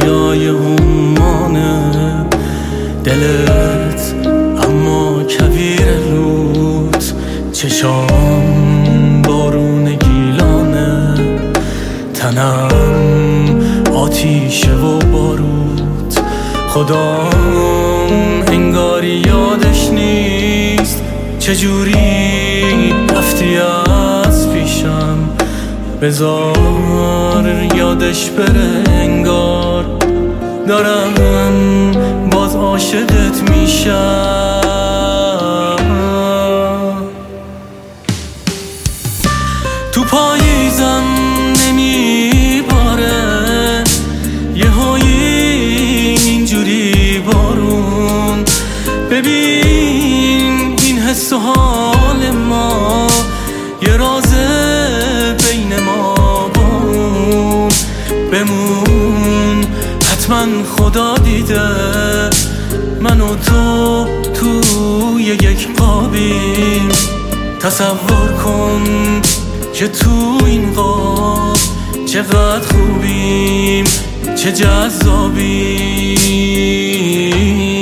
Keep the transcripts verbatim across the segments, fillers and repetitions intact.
دریای عمانه دلت، اما کویر رود چشام بارون گیلانه، تنم آتیشه و بارود، خدام انگاری یادش نیست چجوری رفتی از پیشم، بذار یادش بره، انگار دارم باز عاشقت میشم. تو پاییزم نمیباره یهویی اینجوری بارون، ببین این حس و حال ما یه رازه بین ما بون، بمون حتما خدا دیده من و تو توی یک قابیم، تصور کن که تو این قاب چقدر خوبیم، چه جذابیم.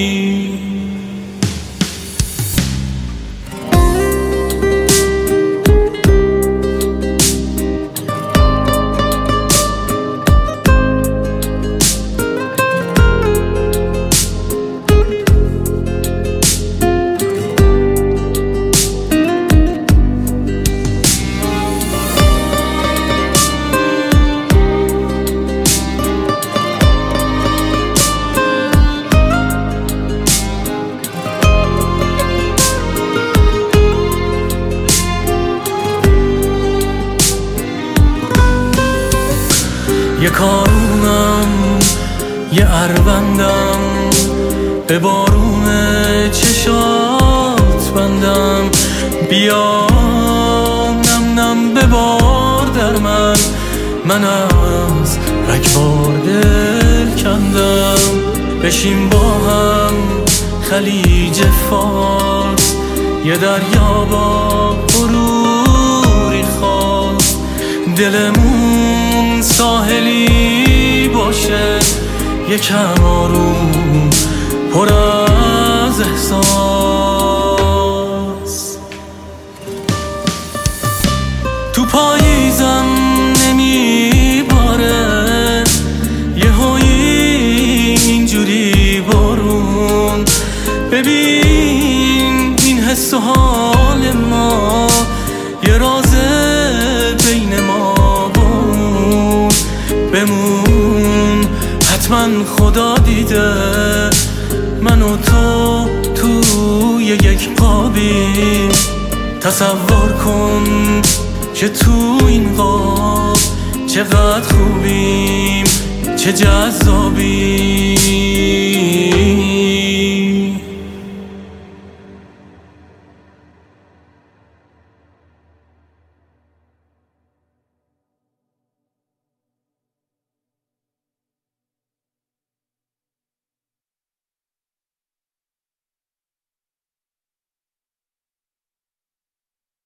یه کارونم یه اروندم، به بارون چشات بندم، بیا نم نم ببار در من، من از رگبار دل کندم، بشیم با هم خلیج فارس، یه دریا با غروری خواست، دلمون ساحلی باشه یکم آروم پر از احساس. تو پاییزم نمیباره یهویی اینجوری بارون، ببین این حس و حال ما یه رازه بین ما بود، بمون حتما خدا دیده من و تو توی یک قابیم، تصور کن که تو این قاب چقدر خوبیم، چه جذابیم.